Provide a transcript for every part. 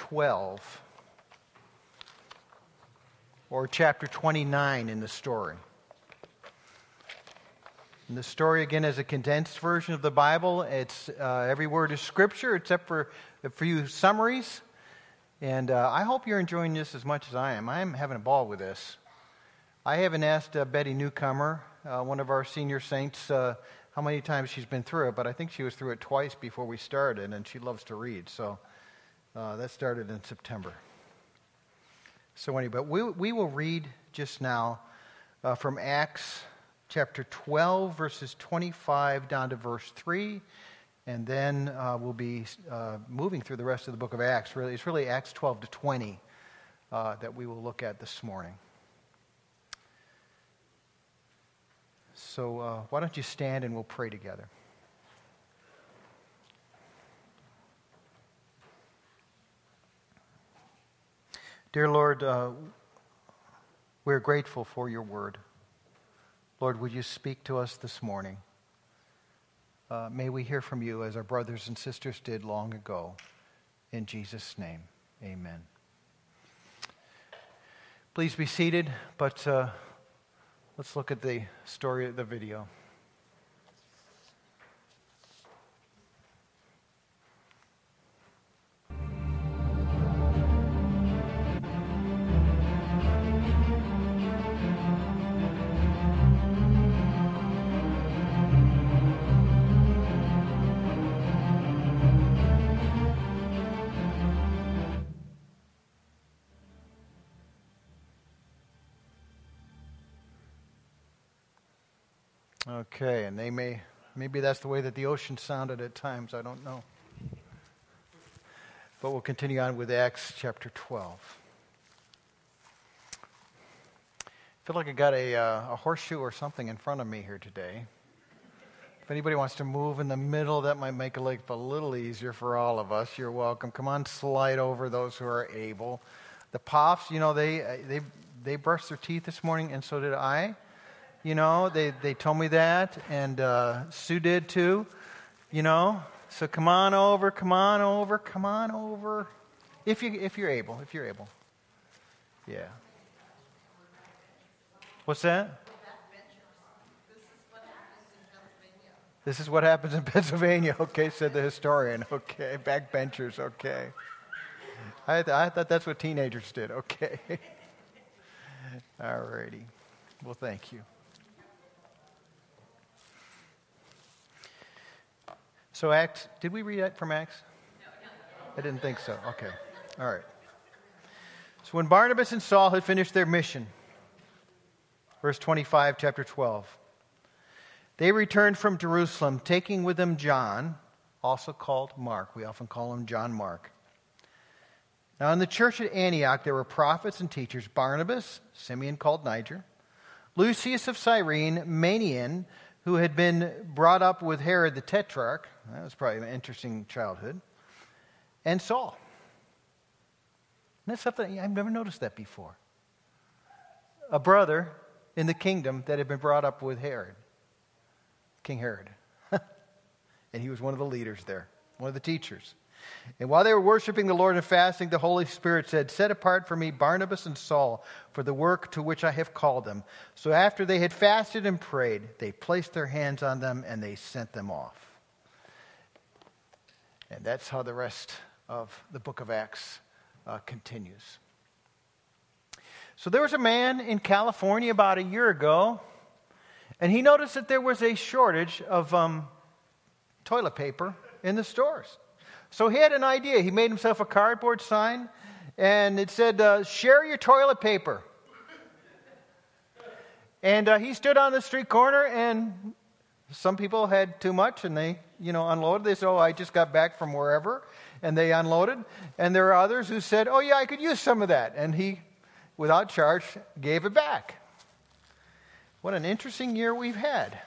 12, or chapter 29 in the story. And the story, again, is a condensed version of the Bible. It's every word is Scripture, except for a few summaries. And I hope you're enjoying this as much as I am. I'm having a ball with this. I haven't asked Betty Newcomer, one of our senior saints, how many times she's been through it, but I think she was through it twice before we started, and she loves to read. So that started in September. So anyway, but we will read just now from Acts chapter 12, verses 25 down to verse 3, and then we'll be moving through the rest of the book of Acts. Really, it's really Acts 12 to 20 that we will look at this morning. So why don't you stand and we'll pray together. Dear Lord, we're grateful for your word. Lord, would you speak to us this morning? May we hear from you as our brothers and sisters did long ago. In Jesus' name, amen. Please be seated, but let's look at the story of the video. Okay, and maybe that's the way that the ocean sounded at times, I don't know. But we'll continue on with Acts chapter 12. I feel like I got a horseshoe or something in front of me here today. If anybody wants to move in the middle, that might make life a little easier for all of us. You're welcome. Come on, slide over those who are able. The Pops, they brushed their teeth this morning, and so did I. They told me that, and Sue did too, So come on over. If you're able. Yeah. What's that? This is what happens in Pennsylvania. Okay, said the historian. Okay, backbenchers. Okay. I thought that's what teenagers did. Okay. All righty. Well, thank you. So Acts, did we read that from Acts? No. I didn't think so. Okay. All right. So when Barnabas and Saul had finished their mission, verse 25, chapter 12, they returned from Jerusalem, taking with them John, also called Mark. We often call him John Mark. Now in the church at Antioch there were prophets and teachers, Barnabas, Simeon called Niger, Lucius of Cyrene, Manaen, who had been brought up with Herod the Tetrarch. That was probably an interesting childhood. And Saul. And that's something, I've never noticed that before. A brother in the kingdom that had been brought up with Herod. King Herod. And he was one of the leaders there, one of the teachers. And while they were worshiping the Lord and fasting, the Holy Spirit said, "Set apart for me Barnabas and Saul for the work to which I have called them." So after they had fasted and prayed, they placed their hands on them and they sent them off. And that's how the rest of the book of Acts continues. So there was a man in California about a year ago, and he noticed that there was a shortage of toilet paper in the stores. So he had an idea. He made himself a cardboard sign, and it said, "Share your toilet paper." And he stood on the street corner, and some people had too much, and they, unloaded. They said, "Oh, I just got back from wherever," and they unloaded. And there are others who said, "Oh, yeah, I could use some of that." And he, without charge, gave it back. What an interesting year we've had.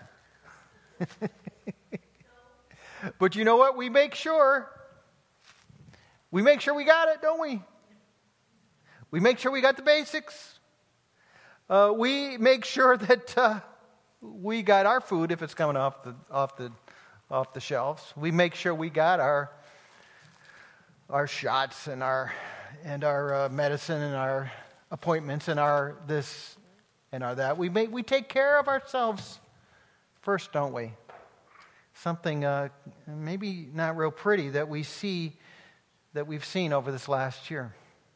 But you know what? We make sure we got it, don't we? We make sure we got the basics. We make sure that we got our food if it's coming off the shelves. We make sure we got our shots and our medicine and our appointments and our this and our that. We take care of ourselves first, don't we? Something maybe not real pretty that we've seen over this last year.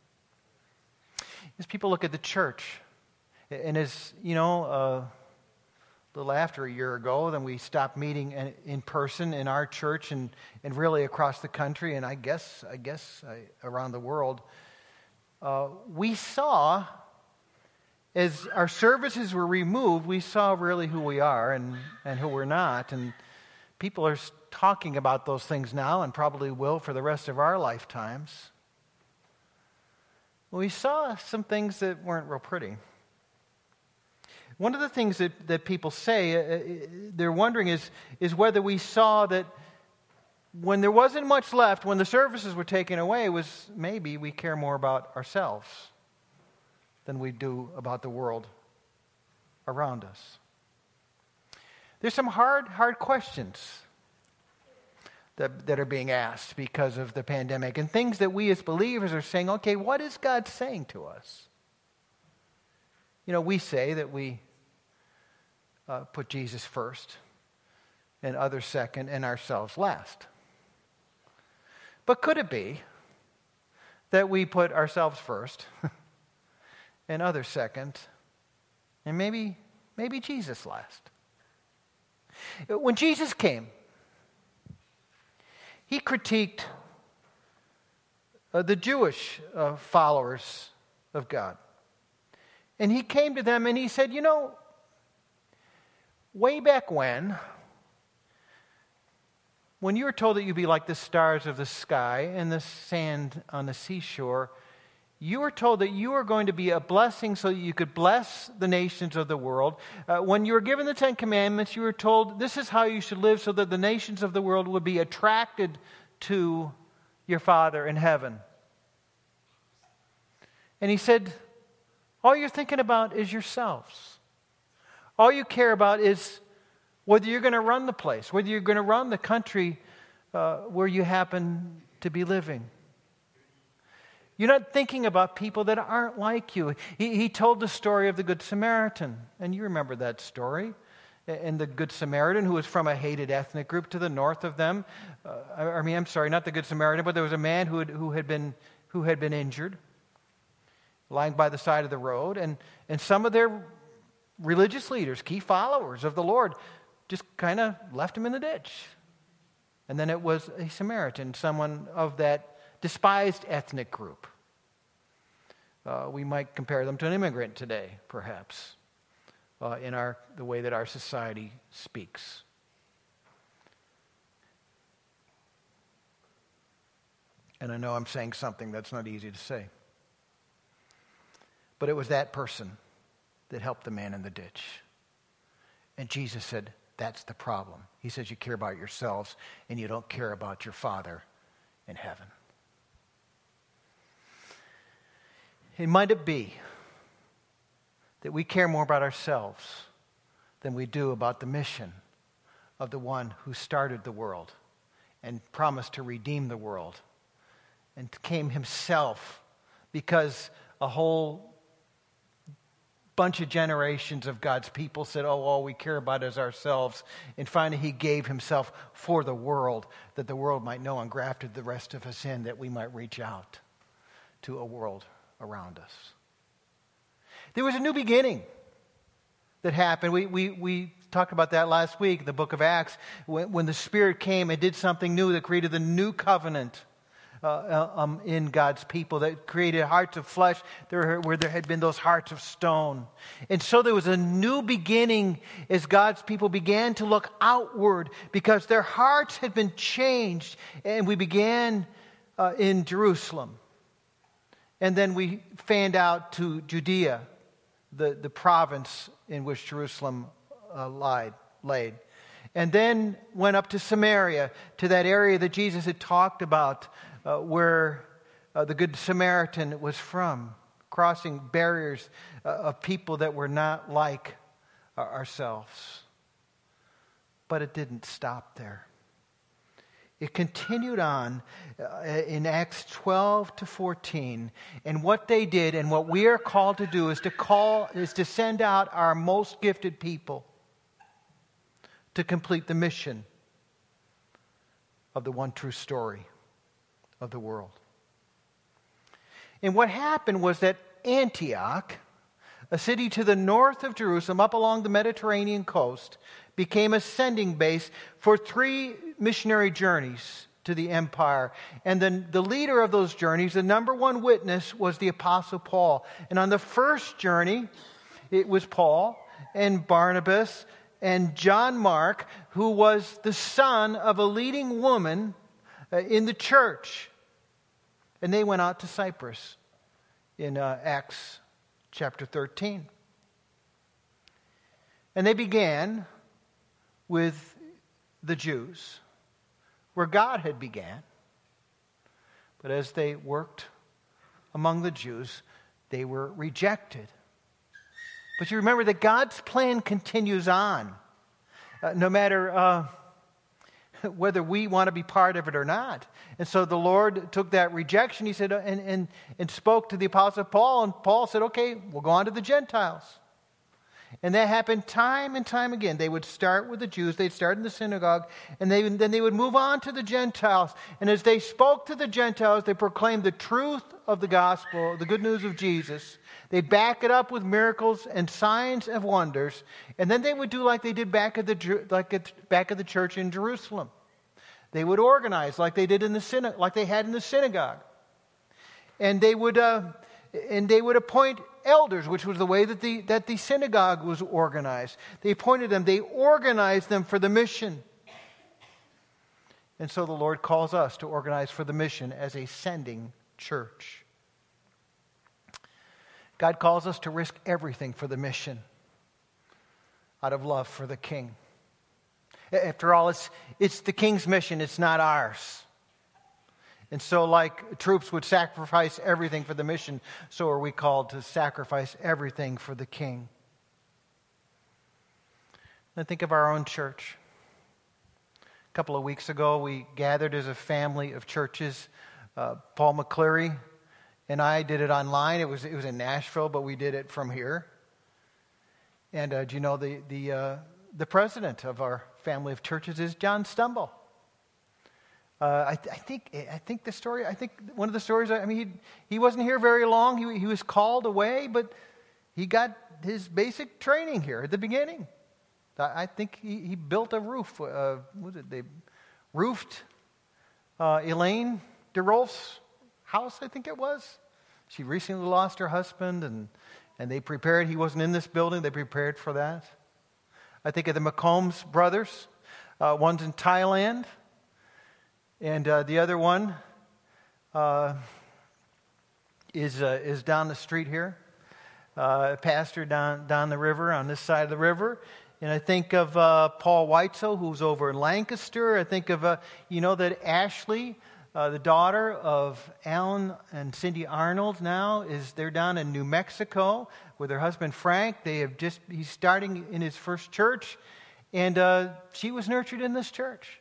As people look at the church, and as you know, a little after a year ago, then we stopped meeting in person in our church and really across the country, and I guess around the world. We saw, as our services were removed, we saw really who we are and who we're not. And people are talking about those things now and probably will for the rest of our lifetimes. We saw some things that weren't real pretty. One of the things that people say, they're wondering is whether we saw that when there wasn't much left, when the services were taken away, was maybe we care more about ourselves than we do about the world around us. There's some hard questions that are being asked because of the pandemic, and things that we as believers are saying, okay, what is God saying to us? You know, we say that we put Jesus first and others second and ourselves last. But could it be that we put ourselves first and others second and maybe Jesus last? When Jesus came, he critiqued the Jewish followers of God. And he came to them and he said, you know, way back when you were told that you'd be like the stars of the sky and the sand on the seashore, you were told that you were going to be a blessing so that you could bless the nations of the world. When you were given the Ten Commandments, you were told this is how you should live so that the nations of the world would be attracted to your Father in heaven. And he said, all you're thinking about is yourselves. All you care about is whether you're going to run the place, whether you're going to run the country where you happen to be living. You're not thinking about people that aren't like you. He told the story of the Good Samaritan, and you remember that story. And the Good Samaritan, who was from a hated ethnic group to the north of them. I'm sorry, not the Good Samaritan, but there was a man who had been injured, lying by the side of the road, and some of their religious leaders, key followers of the Lord, just kind of left him in the ditch. And then it was a Samaritan, someone of that despised ethnic group. We might compare them to an immigrant today, perhaps, in the way that our society speaks. And I know I'm saying something that's not easy to say. But it was that person that helped the man in the ditch. And Jesus said, that's the problem. He says you care about yourselves and you don't care about your Father in heaven. And might it be that we care more about ourselves than we do about the mission of the one who started the world and promised to redeem the world and came himself because a whole bunch of generations of God's people said, oh, all we care about is ourselves. And finally he gave himself for the world, that the world might know, and grafted the rest of us in, that we might reach out to a world around us. There was a new beginning that happened. We talked about that last week, the book of Acts, when the Spirit came and did something new that created the new covenant in God's people, that created hearts of flesh where there had been those hearts of stone. And so there was a new beginning as God's people began to look outward because their hearts had been changed. And we began in Jerusalem. And then we fanned out to Judea, the province in which Jerusalem laid. And then went up to Samaria, to that area that Jesus had talked about, where the Good Samaritan was from, crossing barriers of people that were not like ourselves. But it didn't stop there. It continued on in Acts 12 to 14. And what they did and what we are called to do is to send out our most gifted people to complete the mission of the one true story of the world. And what happened was that Antioch, a city to the north of Jerusalem, up along the Mediterranean coast, became a sending base for 3 missionary journeys to the empire. And then the leader of those journeys, the number one witness, was the Apostle Paul. And on the first journey, it was Paul and Barnabas and John Mark, who was the son of a leading woman in the church. And they went out to Cyprus in Acts chapter 13. And they began with the Jews, where God had began. But as they worked among the Jews, they were rejected. But you remember that God's plan continues on, no matter whether we want to be part of it or not. And so the Lord took that rejection, he said, and spoke to the Apostle Paul, and Paul said, okay, we'll go on to the Gentiles. And that happened time and time again. They would start with the Jews, they'd start in the synagogue, and then they would move on to the Gentiles. And as they spoke to the Gentiles, they proclaimed the truth of the gospel, the good news of Jesus. They'd back it up with miracles and signs and wonders. And then they would do like they did back at the church in Jerusalem. They would organize like they did in the like they had in the synagogue. And they would appoint elders, which was the way that the synagogue was organized. They appointed them. They organized them for the mission. And so the Lord calls us to organize for the mission as a sending church. God calls us to risk everything for the mission out of love for the King. After all, it's the King's mission. It's not ours. And so like troops would sacrifice everything for the mission, so are we called to sacrifice everything for the King. Now think of our own church. A couple of weeks ago, we gathered as a family of churches. Paul McCleary and I did it online. It was in Nashville, but we did it from here. And do you know the president of our family of churches is John Stumble. I think the story. I think one of the stories. I mean, he wasn't here very long. He was called away, but he got his basic training here at the beginning. I think he built a roof. They roofed Elaine DeRolf's house, I think it was. She recently lost her husband, and they prepared. He wasn't in this building. They prepared for that. I think of the McCombs brothers. One's in Thailand. And the other one is down the street here, pastor down the river, on this side of the river. And I think of Paul Weitzel, who's over in Lancaster. I think of, that Ashley, the daughter of Alan and Cindy Arnold now, they're down in New Mexico with her husband Frank. He's starting in his first church, and she was nurtured in this church.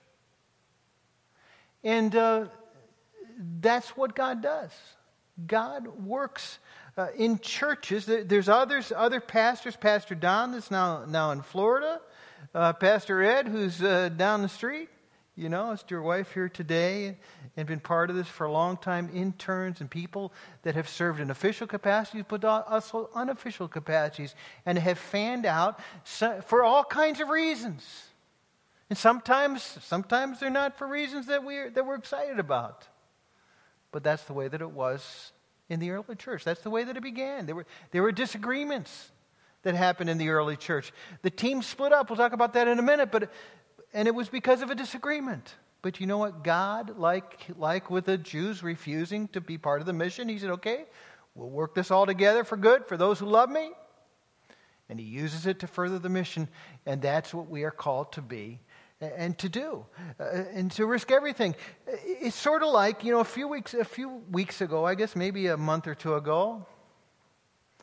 And that's what God does. God works in churches. There's other pastors. Pastor Don that's now in Florida. Pastor Ed, who's down the street. It's your wife here today and been part of this for a long time. Interns and people that have served in official capacities, but also unofficial capacities, and have fanned out for all kinds of reasons. And sometimes they're not for reasons that we're excited about. But that's the way that it was in the early church. That's the way that it began. There were disagreements that happened in the early church. The team split up. We'll talk about that in a minute. And it was because of a disagreement. But you know what? God, like with the Jews refusing to be part of the mission, he said, okay, we'll work this all together for good for those who love me. And he uses it to further the mission. And that's what we are called to be and to do, and to risk everything. It's sort of like, a few weeks ago, I guess maybe a month or two ago,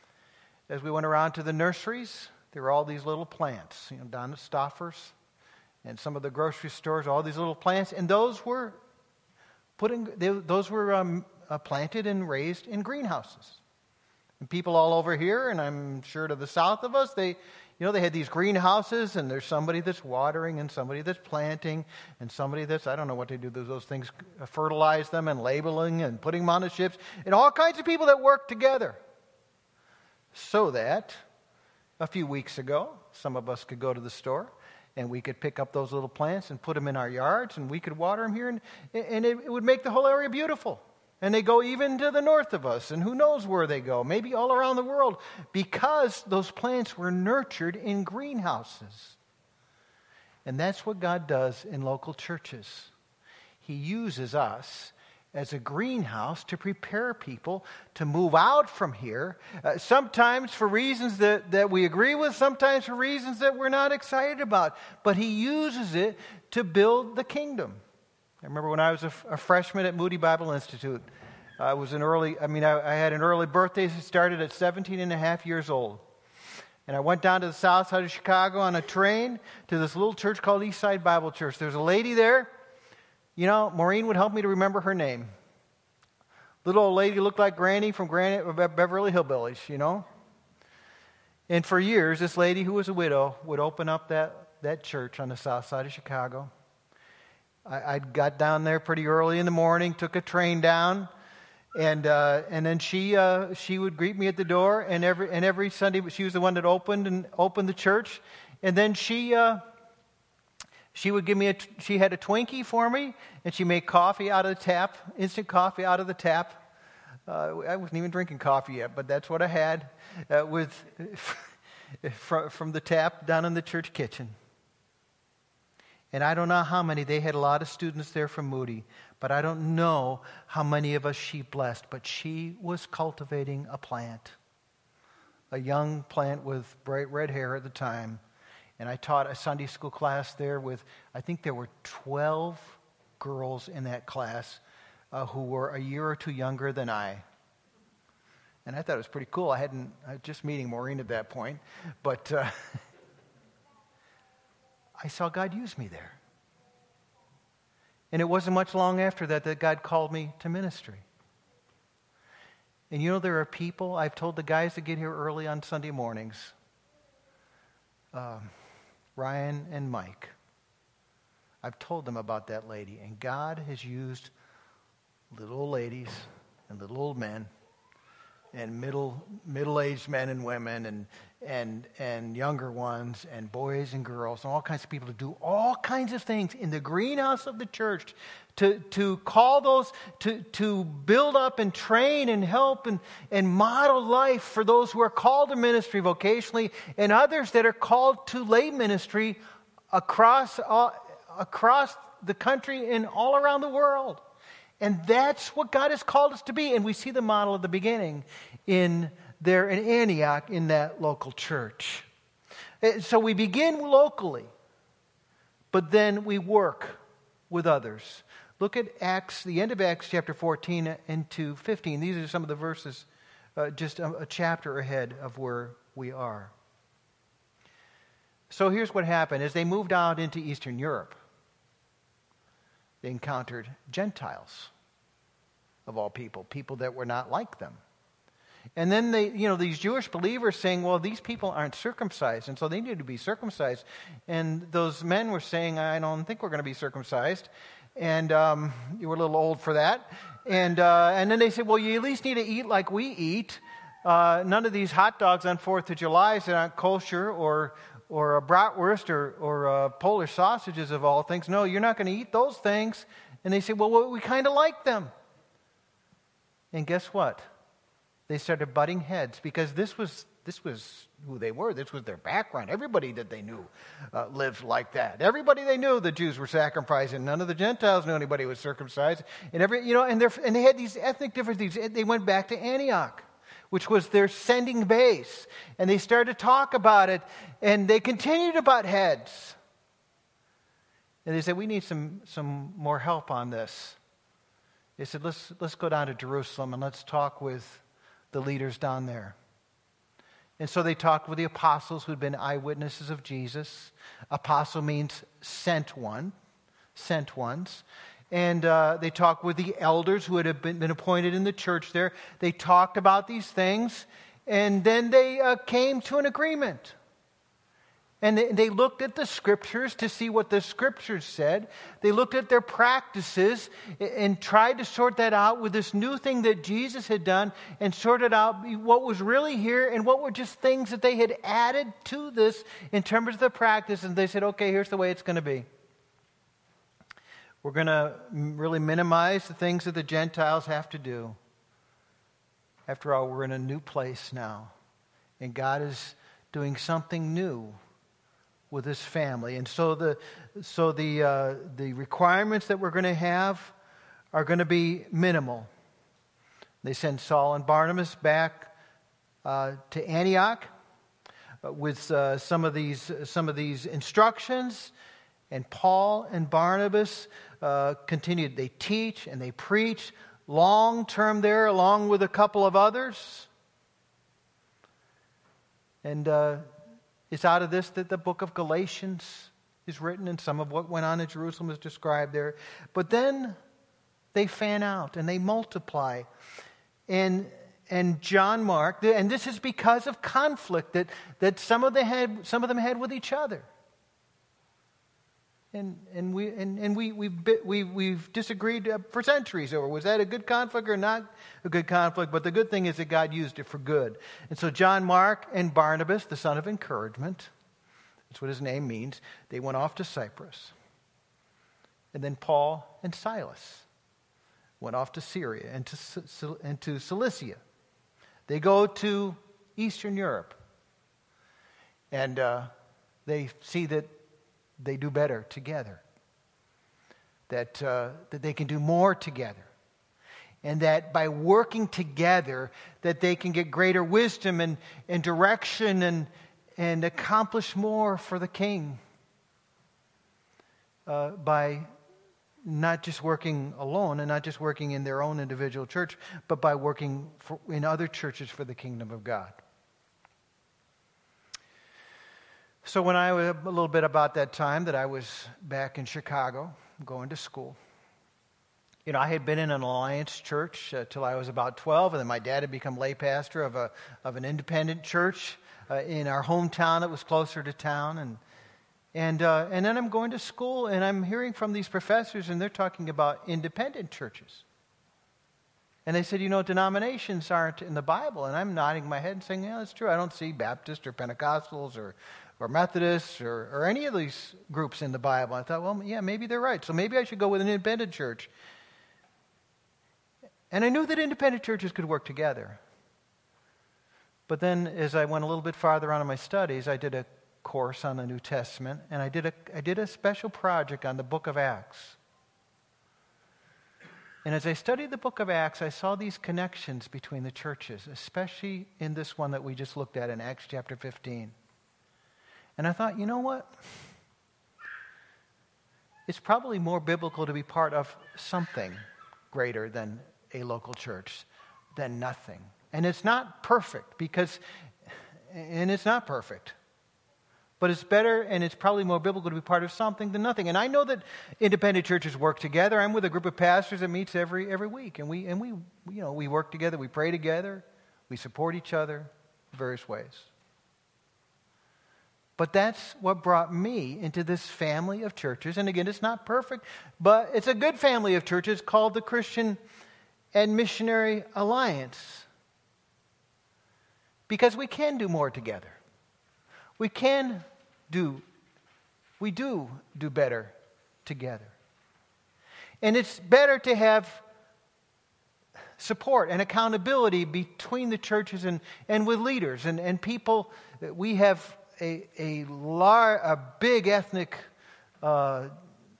as we went around to the nurseries, there were all these little plants, down at Stoffers, and some of the grocery stores, all these little plants, and those were planted and raised in greenhouses. And people all over here, and I'm sure to the south of us, they had these greenhouses, and there's somebody that's watering, and somebody that's planting, and somebody that's, I don't know what they do, those things, fertilize them, and labeling, and putting them on the ships, and all kinds of people that work together. So that a few weeks ago, some of us could go to the store, and we could pick up those little plants and put them in our yards, and we could water them here, and it would make the whole area beautiful. And they go even to the north of us, and who knows where they go, maybe all around the world, because those plants were nurtured in greenhouses. And that's what God does in local churches. He uses us as a greenhouse to prepare people to move out from here, sometimes for reasons that we agree with, sometimes for reasons that we're not excited about. But He uses it to build the kingdom. I remember when I was a freshman at Moody Bible Institute, I had an early birthday. It started at 17 and a half years old. And I went down to the south side of Chicago on a train to this little church called Eastside Bible Church. There's a lady there. Maureen would help me to remember her name. Little old lady looked like Granny from Beverly Hillbillies, And for years, this lady who was a widow would open up that church on the south side of Chicago. I got down there pretty early in the morning, took a train down, and then she would greet me at the door, and every Sunday she was the one that opened the church, and then she would give me she had a Twinkie for me, and she made coffee out of the tap, instant coffee out of the tap. I wasn't even drinking coffee yet, but that's what I had from the tap down in the church kitchen. And I don't know how many, they had a lot of students there from Moody, but I don't know how many of us she blessed. But she was cultivating a plant, a young plant with bright red hair at the time. And I taught a Sunday school class there I think there were 12 girls in that class who were a year or two younger than I. And I thought it was pretty cool. I was just meeting Maureen at that point, but I saw God use me there. And it wasn't much long after that God called me to ministry. And there are people, I've told the guys to get here early on Sunday mornings, Ryan and Mike. I've told them about that lady. And God has used little old ladies and little old men and middle-aged men and women and younger ones and boys and girls and all kinds of people to do all kinds of things in the greenhouse of the church to call those, to build up and train and help and model life for those who are called to ministry vocationally and others that are called to lay ministry across the country and all around the world. And that's what God has called us to be. And we see the model at the beginning in Antioch in that local church. So we begin locally, but then we work with others. Look at Acts, the end of Acts chapter 14 into 15. These are some of the verses just a chapter ahead of where we are. So here's what happened. As they moved out into Eastern Europe, they encountered Gentiles, of all people that were not like them. And then these Jewish believers saying, well, these people aren't circumcised, and so they need to be circumcised. And those men were saying, I don't think we're going to be circumcised. And you were a little old for that. And then they said, well, you at least need to eat like we eat. None of these hot dogs on 4th of July that aren't kosher or a bratwurst or Polish sausages of all things. No, you're not going to eat those things. And they say, well, we kind of like them. And guess what? They started butting heads because this was who they were. This was their background. Everybody that they knew lived like that. Everybody they knew, the Jews were circumcised. None of the Gentiles knew anybody was circumcised. And they had these ethnic differences. They went back to Antioch, which was their sending base. And they started to talk about it, and they continued to butt heads. And they said, we need some more help on this. They said, let's go down to Jerusalem and let's talk with the leaders down there. And so they talked with the apostles who'd been eyewitnesses of Jesus. Apostle means sent one, sent ones. And they talked with the elders who had been appointed in the church there. They talked about these things, and then they came to an agreement. And they looked at the Scriptures to see what the Scriptures said. They looked at their practices and tried to sort that out with this new thing that Jesus had done, and sorted out what was really here and what were just things that they had added to this in terms of the practice. And they said, okay, here's the way it's going to be. We're going to really minimize the things that the Gentiles have to do. After all, we're in a new place now, and God is doing something new with His family. And so the requirements that we're going to have are going to be minimal. They send Saul and Barnabas back to Antioch with some of these instructions, and Paul and Barnabas continued. They teach and they preach long term there, along with a couple of others. And it's out of this that the book of Galatians is written, and some of what went on in Jerusalem is described there. But then they fan out and they multiply. And John Mark, and this is because of conflict that some of them had with each other. And we've disagreed for centuries over, was that a good conflict or not a good conflict? But the good thing is that God used it for good. And so John Mark and Barnabas, the son of encouragement, that's what his name means, they went off to Cyprus. And then Paul and Silas went off to Syria and to Cilicia. They go to Eastern Europe. And they see that they do better together. That they can do more together. And that by working together, that they can get greater wisdom and direction and accomplish more for the King. By not just working alone and not just working in their own individual church, but by working in other churches for the kingdom of God. So when I was a little bit about that time that I was back in Chicago going to school, I had been in an Alliance church till I was about 12, and then my dad had become lay pastor of an independent church in our hometown that was closer to town, and then I'm going to school and I'm hearing from these professors, and they're talking about independent churches. And they said, denominations aren't in the Bible. And I'm nodding my head and saying, yeah, that's true. I don't see Baptist or Pentecostals or Methodists or any of these groups in the Bible. I thought, well, yeah, maybe they're right. So maybe I should go with an independent church. And I knew that independent churches could work together. But then as I went a little bit farther on in my studies, I did a course on the New Testament, and I did a special project on the book of Acts. And as I studied the book of Acts, I saw these connections between the churches, especially in this one that we just looked at in Acts chapter 15. And I thought, you know what? It's probably more biblical to be part of something greater than a local church than nothing. And it's not perfect and it's not perfect. But it's better, and it's probably more biblical to be part of something than nothing. And I know that independent churches work together. I'm with a group of pastors that meets every week, and we work together, we pray together, we support each other in various ways. But that's what brought me into this family of churches. And again, it's not perfect, but it's a good family of churches called the Christian and Missionary Alliance. Because we can do more together. We do better together. And it's better to have support and accountability between the churches and with leaders and people. We have a big ethnic, we're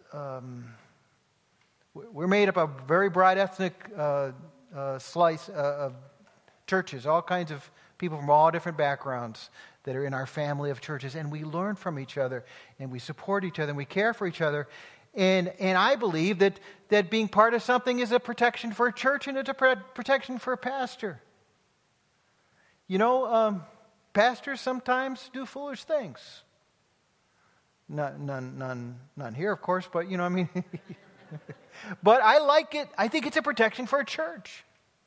made up of a very broad ethnic slice of churches, all kinds of people from all different backgrounds that are in our family of churches, and we learn from each other, and we support each other, and we care for each other. And I believe that being part of something is a protection for a church, and it's a protection for a pastor. pastors sometimes do foolish things. None here, of course, but But I like it. I think it's a protection for a church.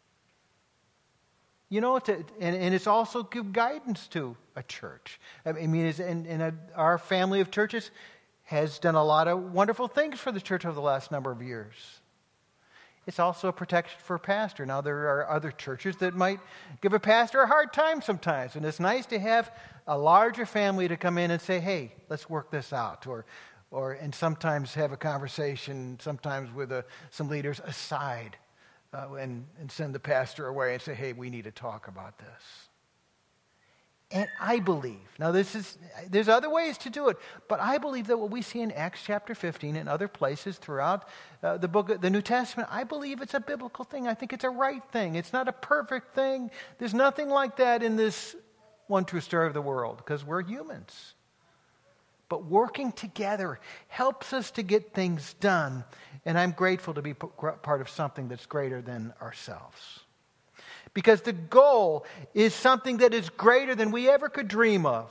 And it's also give guidance to a church. Our family of churches has done a lot of wonderful things for the church over the last number of years. It's also a protection for a pastor. Now, there are other churches that might give a pastor a hard time sometimes, and it's nice to have a larger family to come in and say, hey, let's work this out, and sometimes have a conversation, sometimes with some leaders aside, and send the pastor away and say, hey, we need to talk about this. And I believe, now there's other ways to do it, but I believe that what we see in Acts chapter 15 and other places throughout the New Testament, I believe it's a biblical thing. I think it's a right thing. It's not a perfect thing. There's nothing like that in this one true story of the world, because we're humans. But working together helps us to get things done, and I'm grateful to be part of something that's greater than ourselves. Because the goal is something that is greater than we ever could dream of.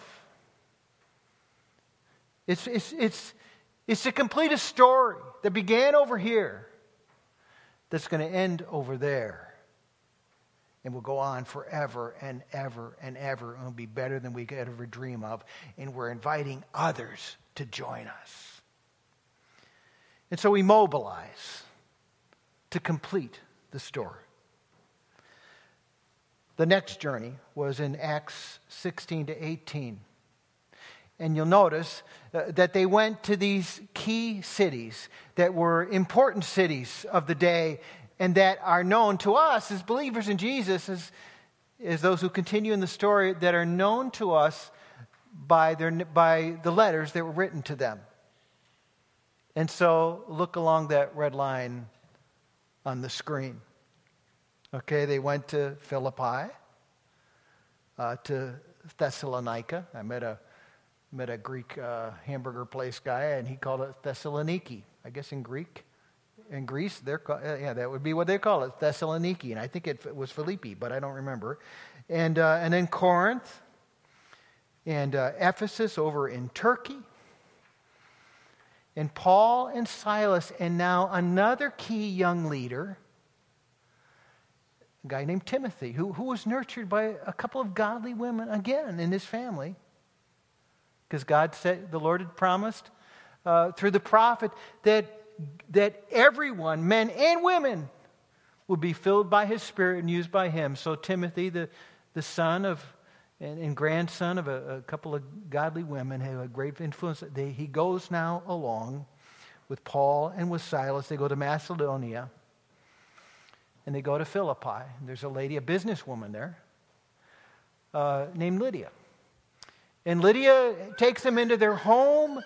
It's to complete a story that began over here that's going to end over there. And will go on forever and ever and ever. And will be better than we could ever dream of. And we're inviting others to join us. And so we mobilize to complete the story. The next journey was in Acts 16 to 18. And you'll notice that they went to these key cities that were important cities of the day and that are known to us as believers in Jesus, as those who continue in the story, that are known to us by the letters that were written to them. And so look along that red line on the screen. Okay, they went to Philippi, to Thessalonica. I met a Greek hamburger place guy, and he called it Thessaloniki. I guess in Greece, that would be what they call it, Thessaloniki. And I think it was Philippi, but I don't remember. And then Corinth, and Ephesus over in Turkey. And Paul and Silas, and now another key young leader, a guy named Timothy, who was nurtured by a couple of godly women, again, in his family. Because God said, the Lord had promised through the prophet that everyone, men and women, would be filled by his Spirit and used by him. So Timothy, the son of and grandson of a couple of godly women, had a great influence. He goes now along with Paul and with Silas. They go to Macedonia. And they go to Philippi. There's a lady, a businesswoman there, named Lydia. And Lydia takes them into their home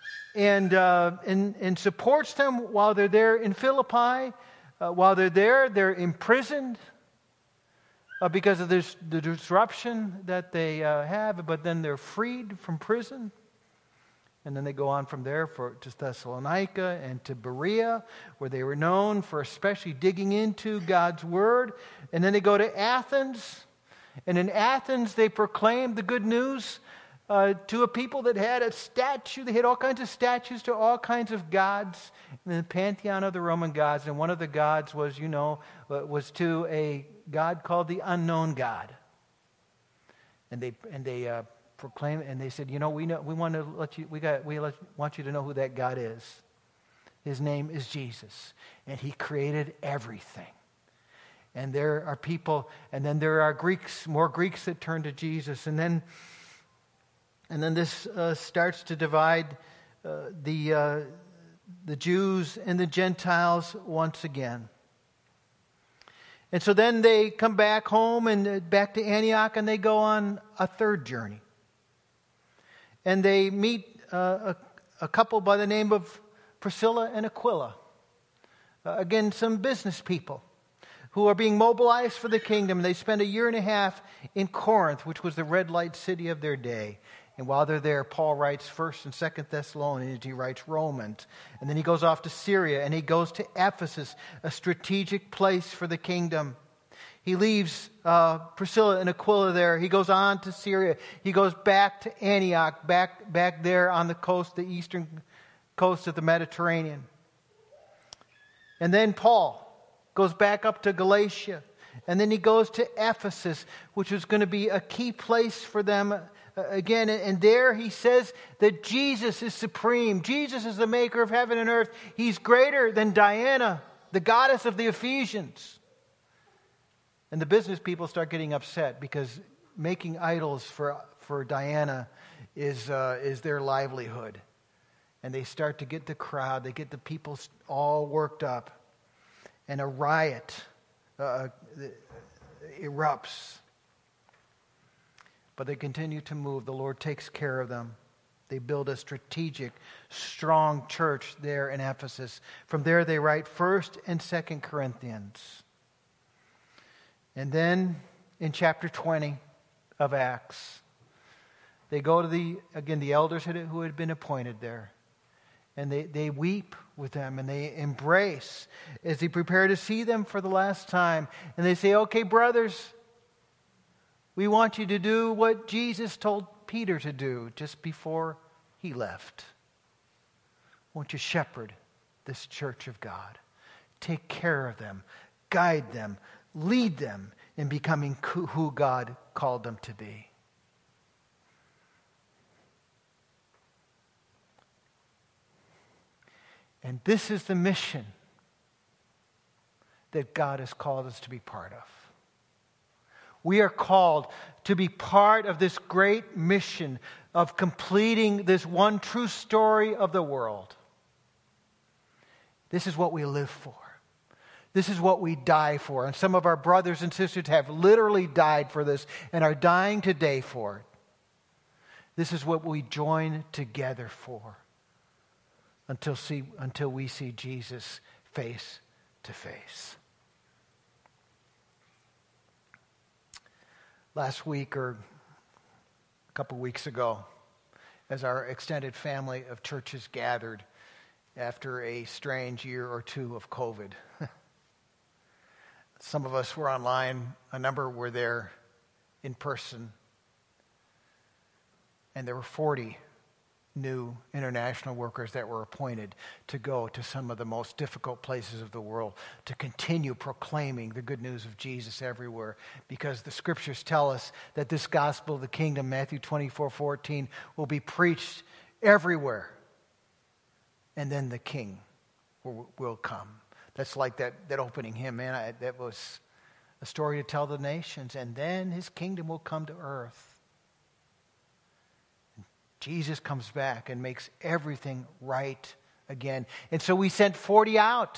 and supports them while they're there in Philippi. While they're there, they're imprisoned because of the disruption that they have. But then they're freed from prison. And then they go on from there to Thessalonica and to Berea, where they were known for especially digging into God's Word. And then they go to Athens. And in Athens, they proclaimed the good news to a people that had a statue. They had all kinds of statues to all kinds of gods in the pantheon of the Roman gods. And one of the gods was to a god called the unknown God. And they proclaim, and they said, we want you to know who that God is. His name is Jesus, and he created everything. And there are people, and then there are more Greeks that turn to Jesus, and then this starts to divide the Jews and the Gentiles once again. And so then they come back home and back to Antioch, and they go on a third journey. And they meet a couple by the name of Priscilla and Aquila. Again, some business people who are being mobilized for the kingdom. They spend a year and a half in Corinth, which was the red light city of their day. And while they're there, Paul writes 1st and 2nd Thessalonians. He writes Romans. And then he goes off to Syria, and he goes to Ephesus, a strategic place for the kingdom. He leaves Priscilla and Aquila there. He goes on to Syria. He goes back to Antioch, back there on the coast, the eastern coast of the Mediterranean. And then Paul goes back up to Galatia. And then he goes to Ephesus, which was going to be a key place for them again. And there he says that Jesus is supreme. Jesus is the maker of heaven and earth. He's greater than Diana, the goddess of the Ephesians. And the business people start getting upset because making idols for Diana is their livelihood. And they start to get the crowd, they get the people all worked up. And a riot erupts. But they continue to move. The Lord takes care of them. They build a strategic, strong church there in Ephesus. From there they write 1st and 2nd Corinthians. And then in chapter 20 of Acts, they go to the elders who had been appointed there. And they weep with them and they embrace as they prepare to see them for the last time. And they say, okay, brothers, we want you to do what Jesus told Peter to do just before he left. Won't you shepherd this church of God? Take care of them, guide them, lead them in becoming who God called them to be. And this is the mission that God has called us to be part of. We are called to be part of this great mission of completing this one true story of the world. This is what we live for. This is what we die for. And some of our brothers and sisters have literally died for this and are dying today for it. This is what we join together for. Until we see Jesus face to face. Last week or a couple weeks ago, as our extended family of churches gathered after a strange year or two of COVID. Some of us were online, a number were there in person, and there were 40 new international workers that were appointed to go to some of the most difficult places of the world to continue proclaiming the good news of Jesus everywhere, because the scriptures tell us that this gospel of the kingdom, Matthew 24:14, will be preached everywhere, and then the king will come. That's like that opening hymn, man. That was a story to tell the nations, and then his kingdom will come to earth. Jesus comes back and makes everything right again. And so we sent 40 out.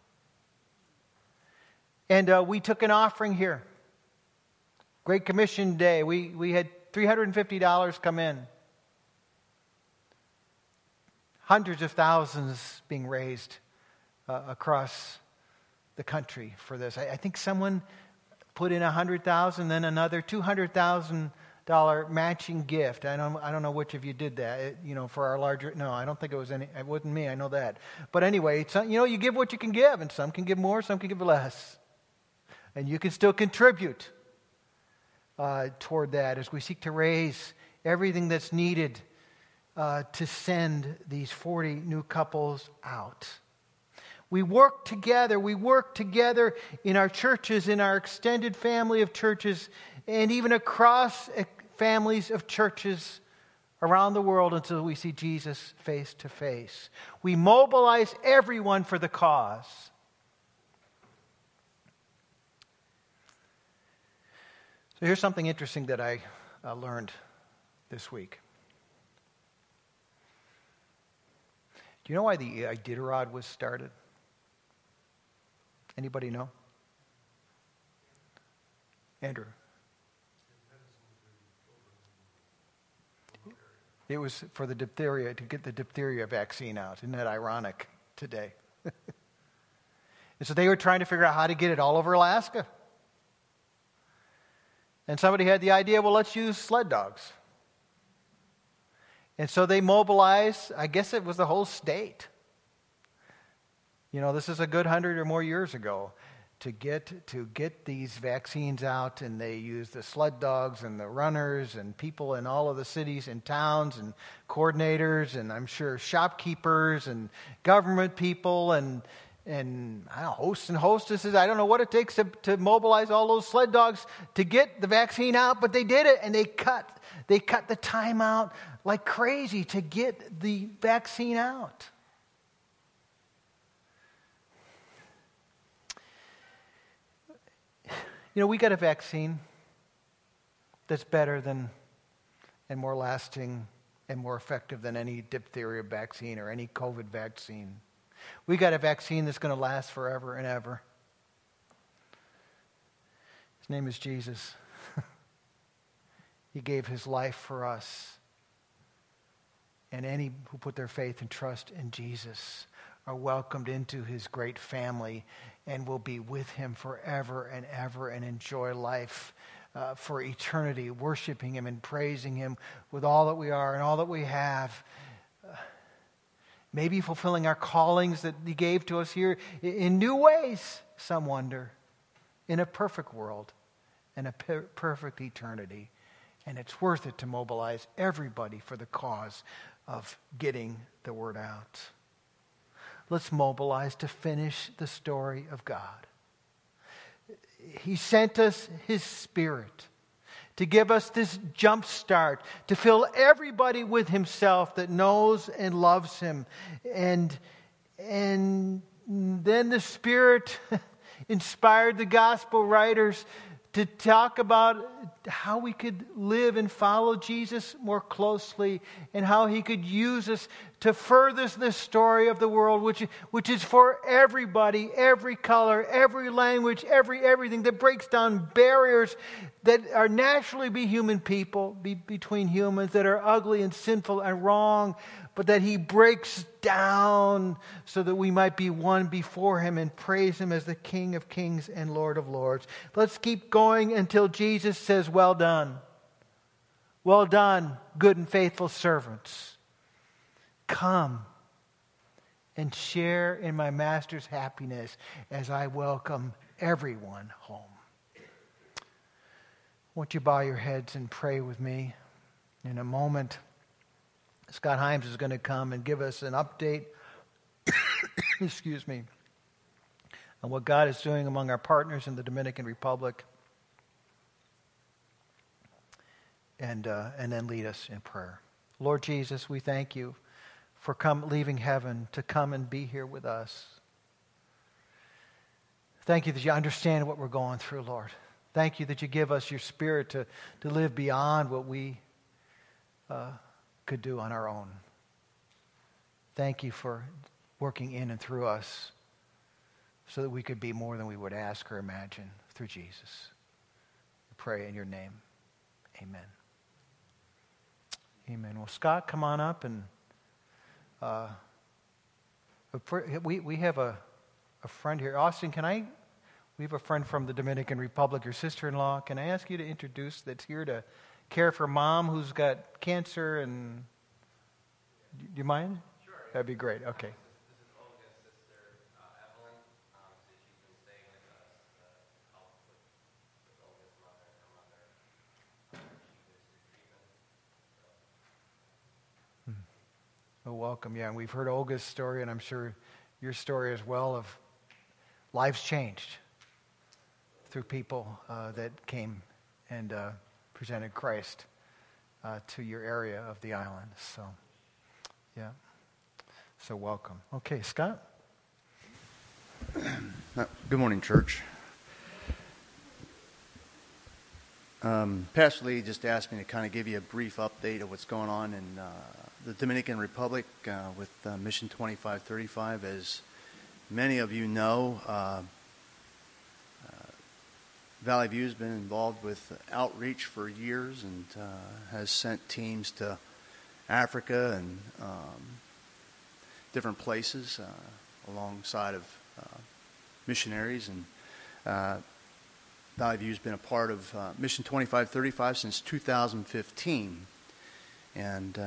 And we took an offering here. Great Commission Day. We had $350 come in. Hundreds of thousands being raised across the country for this. I think someone put in $100,000, then another $200,000 matching gift. I don't know which of you did that. For our larger. No, I don't think it was any. It wasn't me. I know that. But anyway, you give what you can give, and some can give more, some can give less, and you can still contribute toward that as we seek to raise everything that's needed to send these 40 new couples out. We work together. We work together in our churches, in our extended family of churches, and even across families of churches around the world until we see Jesus face to face. We mobilize everyone for the cause. So here's something interesting that I learned this week. Do you know why the Iditarod was started? Anybody know? Andrew. It was for the diphtheria, to get the diphtheria vaccine out. Isn't that ironic today? And so they were trying to figure out how to get it all over Alaska. And somebody had the idea, well, let's use sled dogs. And so they mobilized, I guess it was the whole state. This is a good 100 or more years ago, to get these vaccines out, and they use the sled dogs and the runners and people in all of the cities and towns and coordinators, and I'm sure shopkeepers and government people and I don't know, hosts and hostesses. I don't know what it takes to mobilize all those sled dogs to get the vaccine out, but they did it, and they cut the time out like crazy to get the vaccine out. You know, we got a vaccine that's better than and more lasting and more effective than any diphtheria vaccine or any COVID vaccine. We got a vaccine that's going to last forever and ever. His name is Jesus. He gave his life for us. And any who put their faith and trust in Jesus are welcomed into his great family and will be with him forever and ever and enjoy life for eternity, worshiping him and praising him with all that we are and all that we have. Maybe fulfilling our callings that he gave to us here in new ways, some wonder, in a perfect world and a perfect eternity. And it's worth it to mobilize everybody for the cause of getting the word out. Let's mobilize to finish the story of God. He sent us his Spirit to give us this jump start, to fill everybody with himself that knows and loves him. And then the Spirit inspired the gospel writers to talk about how we could live and follow Jesus more closely and how he could use us to further this story of the world, which is for everybody, every color, every language, everything that breaks down barriers that are naturally between humans that are ugly and sinful and wrong, but that he breaks down so that we might be one before him and praise him as the King of Kings and Lord of Lords. Let's keep going until Jesus says, "Well done. Well done, good and faithful servants. Come and share in my Master's happiness as I welcome everyone home." Won't you bow your heads and pray with me? In a moment, Scott Himes is going to come and give us an update, excuse me, on what God is doing among our partners in the Dominican Republic, and then lead us in prayer. Lord Jesus, we thank you for leaving heaven to come and be here with us. Thank you that you understand what we're going through, Lord. Thank you that you give us your Spirit to live beyond what we could do on our own. Thank you for working in and through us so that we could be more than we would ask or imagine through Jesus. We pray in your name. Amen. Amen. Well, Scott, come on up, and we have a friend here. Austin, we have a friend from the Dominican Republic, your sister-in-law. Can I ask you to introduce that's here to care for Mom who's got cancer? And do you mind? Sure. That'd be great. Okay. This is Olga's sister, Evelyn. So she's been staying with us to help with Olga's mother. Her mother, she goes through treatment. Well, welcome. Yeah, and we've heard Olga's story, and I'm sure your story as well of lives changed through people that came and presented Christ to your area of the island. So, yeah. So welcome. Okay, Scott? Good morning, church. Pastor Lee just asked me to kind of give you a brief update of what's going on in the Dominican Republic with Mission 2535. As many of you know, Valley View has been involved with outreach for years and has sent teams to Africa and different places alongside of missionaries. And Valley View has been a part of Mission 2535 since 2015. And,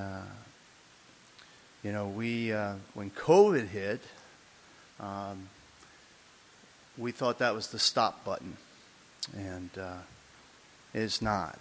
when COVID hit, we thought that was the stop button, and it's not.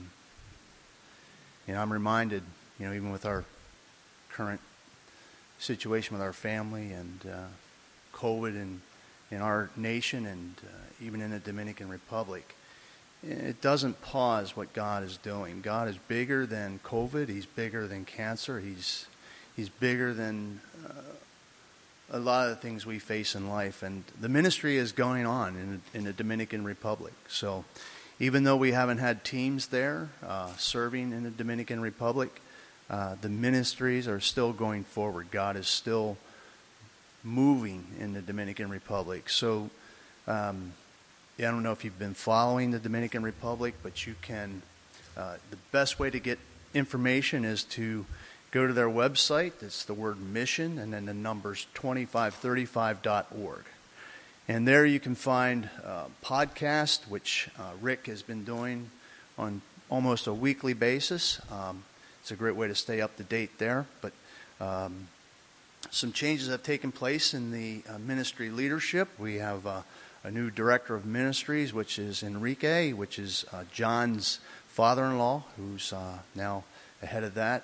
I'm reminded, even with our current situation with our family and COVID in our nation and even in the Dominican Republic, it doesn't pause what God is doing. God is bigger than COVID. He's bigger than cancer. He's bigger than a lot of the things we face in life. And the ministry is going on in the Dominican Republic. So even though we haven't had teams there serving in the Dominican Republic, the ministries are still going forward. God is still moving in the Dominican Republic. So I don't know if you've been following the Dominican Republic, but you can. The best way to get information is to go to their website. It's the word mission and then the numbers 2535.org. And there you can find podcast, which Rick has been doing on almost a weekly basis. It's a great way to stay up to date there. But some changes have taken place in the ministry leadership. We have a new director of ministries, which is Enrique, which is John's father-in-law, who's now ahead of that.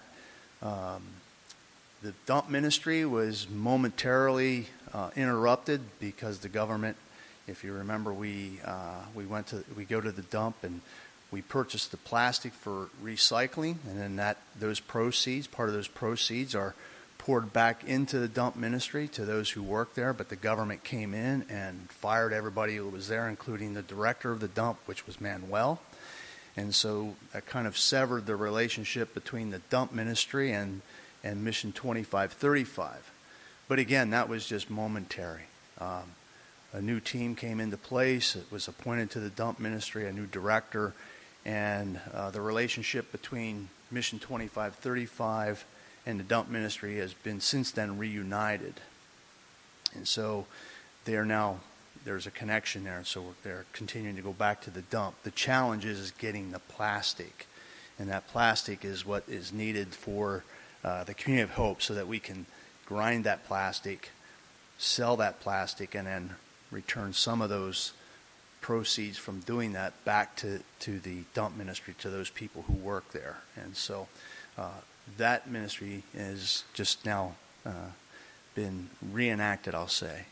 The dump ministry was momentarily interrupted because the government, if you remember, we go to the dump and we purchase the plastic for recycling, and then part of those proceeds are poured back into the dump ministry to those who work there. But the government came in and fired everybody who was there, including the director of the dump, which was Manuel. And so that kind of severed the relationship between the dump ministry and Mission 2535. But again, that was just momentary. A new team came into place. It was appointed to the dump ministry, a new director, and the relationship between Mission 2535 and the dump ministry has been since then reunited. And so there's a connection there, and so they're continuing to go back to the dump. The challenge is getting the plastic, and that plastic is what is needed for the Community of Hope so that we can grind that plastic, sell that plastic, and then return some of those proceeds from doing that back to the dump ministry, to those people who work there. And so that ministry is just now been reenacted, I'll say.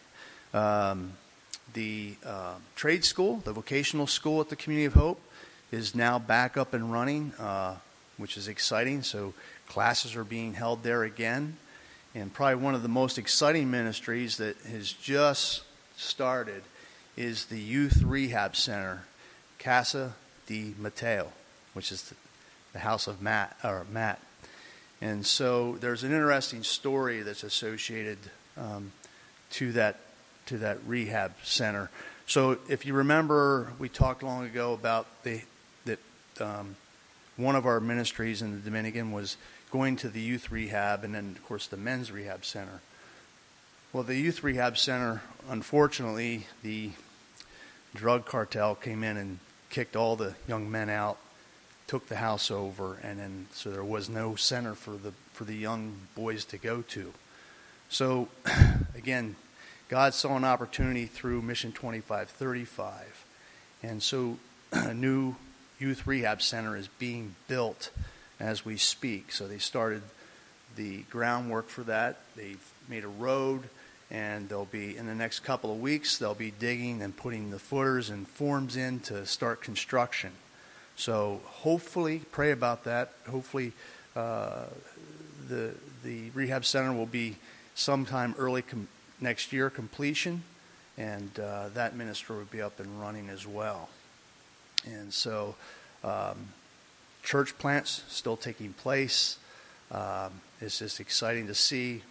The trade school, the vocational school at the Community of Hope, is now back up and running, which is exciting. So classes are being held there again. And probably one of the most exciting ministries that has just started is the Youth Rehab Center, Casa de Mateo, which is the house of Matt. And so there's an interesting story that's associated to that rehab center. So if you remember, we talked long ago about that one of our ministries in the Dominican was going to the youth rehab, and then, of course, the men's rehab center. Well, the youth rehab center, unfortunately, the drug cartel came in and kicked all the young men out, took the house over, and then so there was no center for the young boys to go to. So, again, God saw an opportunity through Mission 2535, and so a new youth rehab center is being built as we speak. So they started the groundwork for that. They've made a road, and they'll be, in the next couple of weeks, they'll be digging and putting the footers and forms in to start construction. So hopefully, pray about that. Hopefully the rehab center will be sometime early next year completion, and that ministry will be up and running as well. And so church plants still taking place. It's just exciting to see.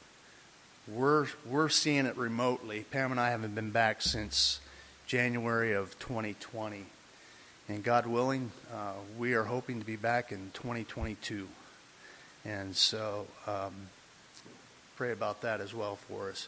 We're seeing it remotely. Pam and I haven't been back since January of 2020. And God willing, we are hoping to be back in 2022. And so pray about that as well for us.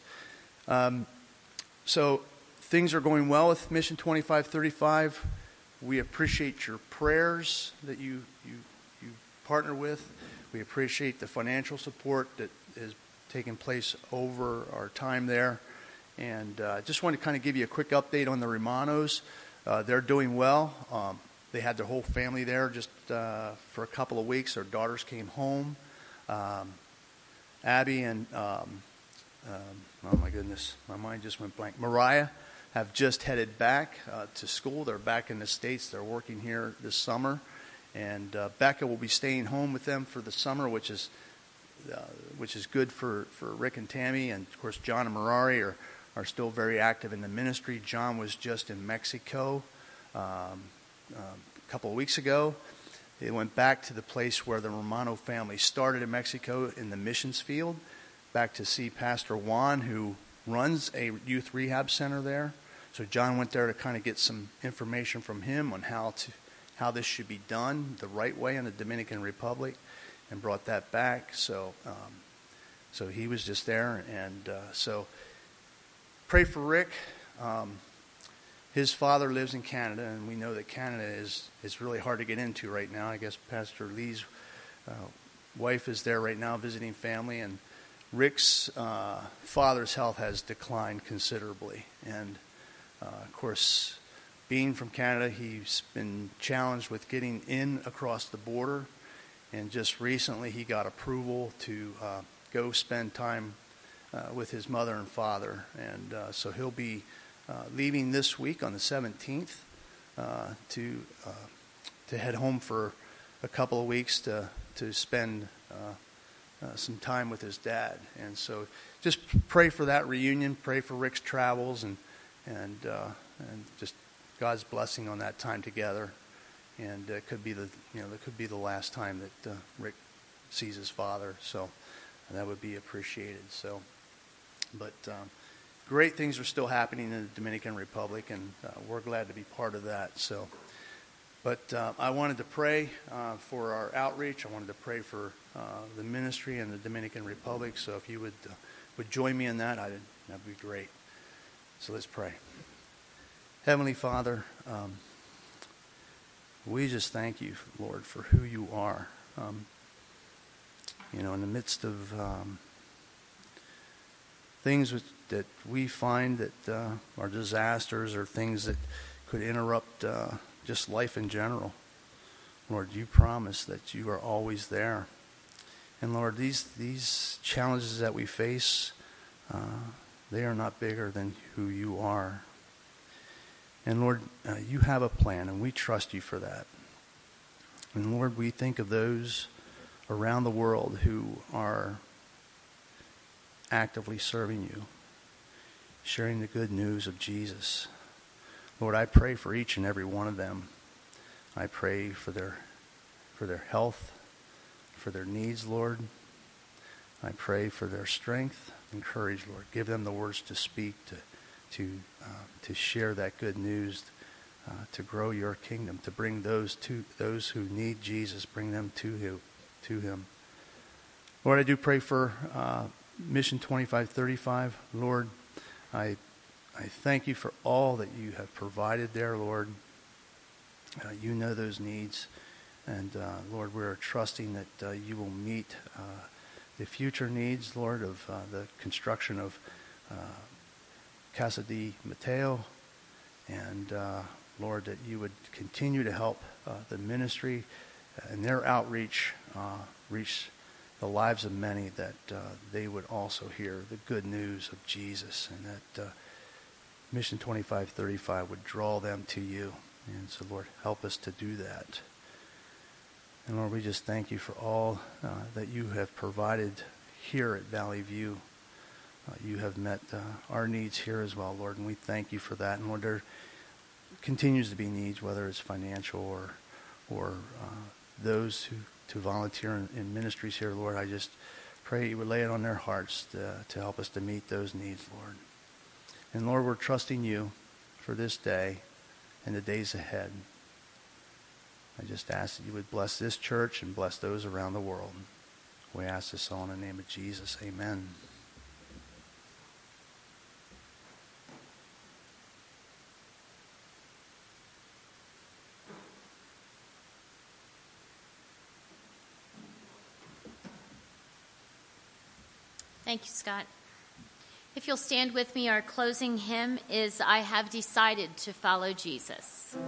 So things are going well with Mission 2535. We appreciate your prayers that you partner with. We appreciate the financial support that has taken place over our time there. And just want to kind of give you a quick update on the Romanos. They're doing well. They had their whole family there just for a couple of weeks. Their daughters came home. Abby and, oh my goodness, my mind just went blank. Mariah have just headed back to school. They're back in the States. They're working here this summer. And Becca will be staying home with them for the summer, which is good for Rick and Tammy. And, of course, John and Marari are still very active in the ministry. John was just in Mexico a couple of weeks ago. They went back to the place where the Romano family started in Mexico in the missions field, back to see Pastor Juan, who runs a youth rehab center there. So John went there to kind of get some information from him on how this should be done the right way in the Dominican Republic, and brought that back. So he was just there, and so pray for Rick. His father lives in Canada, and we know that Canada is really hard to get into right now. I guess Pastor Lee's wife is there right now visiting family, and Rick's father's health has declined considerably. And, of course, being from Canada, he's been challenged with getting in across the border. And just recently he got approval to go spend time with his mother and father. And so he'll be leaving this week on the 17th to head home for a couple of weeks to spend some time with his dad. And so just pray for that reunion, pray for Rick's travels, and just God's blessing on that time together. And it could be the last time that Rick sees his father. So that would be appreciated. So, but great things are still happening in the Dominican Republic, and we're glad to be part of that. So, but I wanted to pray for our outreach. I wanted to pray for the ministry in the Dominican Republic. So if you would join me in that, that'd be great. So let's pray. Heavenly Father, we just thank you, Lord, for who you are. In the midst of things that we find that are disasters or things that could interrupt just life in general, Lord, you promise that you are always there. And Lord, these challenges that we face, they are not bigger than who you are. And Lord, you have a plan, and we trust you for that. And Lord, we think of those around the world who are actively serving you, sharing the good news of Jesus. Lord, I pray for each and every one of them. I pray for their health, for their needs, Lord. I pray for their strength and courage, Lord. Give them the words to speak, to share that good news, to grow your kingdom, to bring those who need Jesus, bring them to him. Lord, I do pray for Mission 2535. Lord, I thank you for all that you have provided there, Lord. You know those needs. And Lord, we're trusting that you will meet the future needs, Lord, of the construction of Casa de Mateo. And Lord, that you would continue to help the ministry and their outreach reach the lives of many, that they would also hear the good news of Jesus, and that Mission 2535 would draw them to you. And so, Lord, help us to do that. And Lord, we just thank you for all that you have provided here at Valley View. You have met our needs here as well, Lord, and we thank you for that. And Lord, there continues to be needs, whether it's financial or those who to volunteer in ministries here, Lord. I just pray you would lay it on their hearts to help us to meet those needs, Lord. And Lord, we're trusting you for this day and the days ahead. I just ask that you would bless this church and bless those around the world. We ask this all in the name of Jesus. Amen. Thank you, Scott. If you'll stand with me, our closing hymn is I Have Decided to Follow Jesus.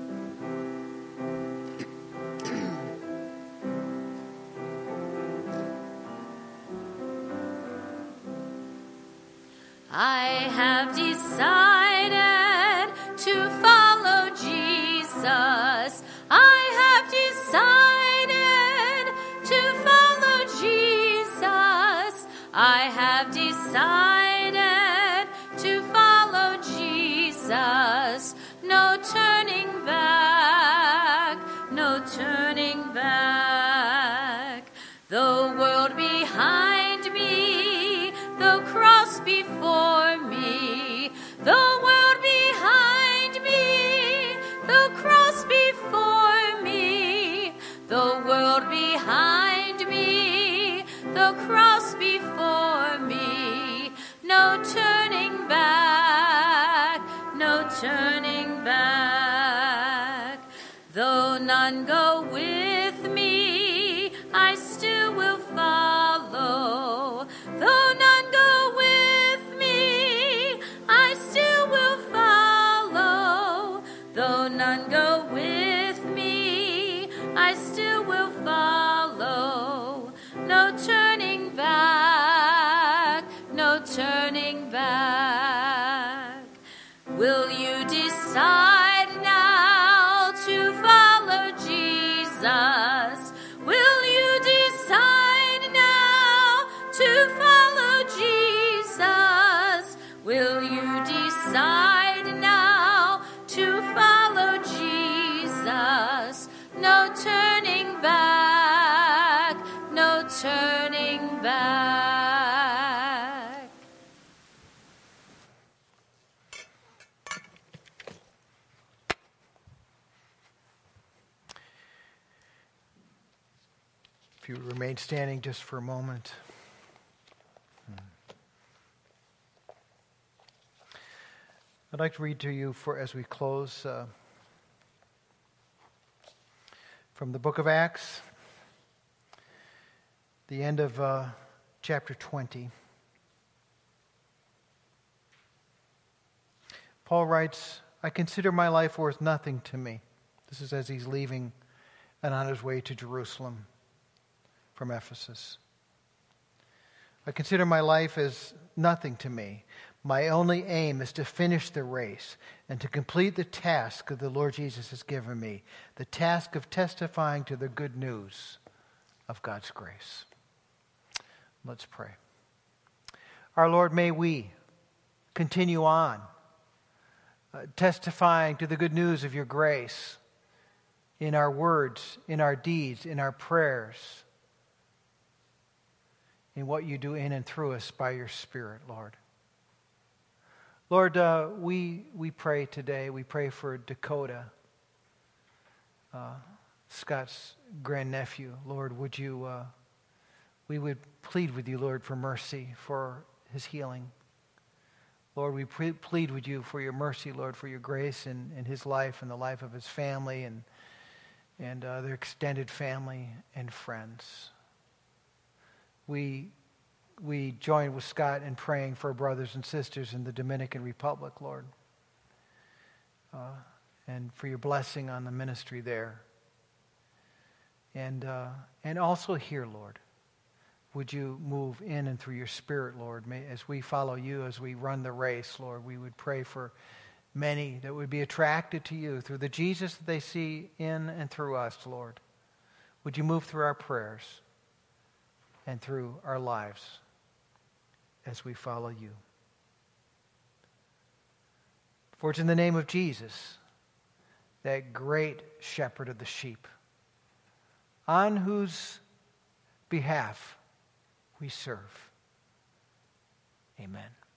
I have decided to follow Jesus. I have decided to follow Jesus. I have decided to follow Jesus. No turning back, no turning back. The world behind me, the cross before me, the world behind me, the cross before me, the world behind me, the cross before me. No turning back, no turning back. Though none go with me, I still will follow. Though none go with me, I still will follow. Though none go with me, I still will follow. No turning back, no turning back. Will you decide now to follow Jesus? Will you decide now to follow Jesus? Will you decide now to follow Jesus? No turning back, no turning back. If you would remain standing just for a moment. I'd like to read to you as we close from the book of Acts, the end of chapter 20. Paul writes, I consider my life worth nothing to me. This is as he's leaving and on his way to Jerusalem from Ephesus. I consider my life as nothing to me. My only aim is to finish the race and to complete the task that the Lord Jesus has given me, the task of testifying to the good news of God's grace. Let's pray. Our Lord, may we continue on testifying to the good news of your grace in our words, in our deeds, in our prayers, in what you do in and through us by your Spirit, Lord. Lord, we pray today, we pray for Dakota, Scott's grandnephew. Lord, would you, we would plead with you, Lord, for mercy, for his healing. Lord, we plead with you for your mercy, Lord, for your grace in his life and the life of his family and their extended family and friends. We join with Scott in praying for our brothers and sisters in the Dominican Republic, Lord, and for your blessing on the ministry there. And also here, Lord, would you move in and through your Spirit, Lord, as we follow you, as we run the race, Lord, we would pray for many that would be attracted to you through the Jesus that they see in and through us, Lord. Would you move through our prayers and through our lives as we follow you? For it's in the name of Jesus, that great shepherd of the sheep, on whose behalf we serve. Amen.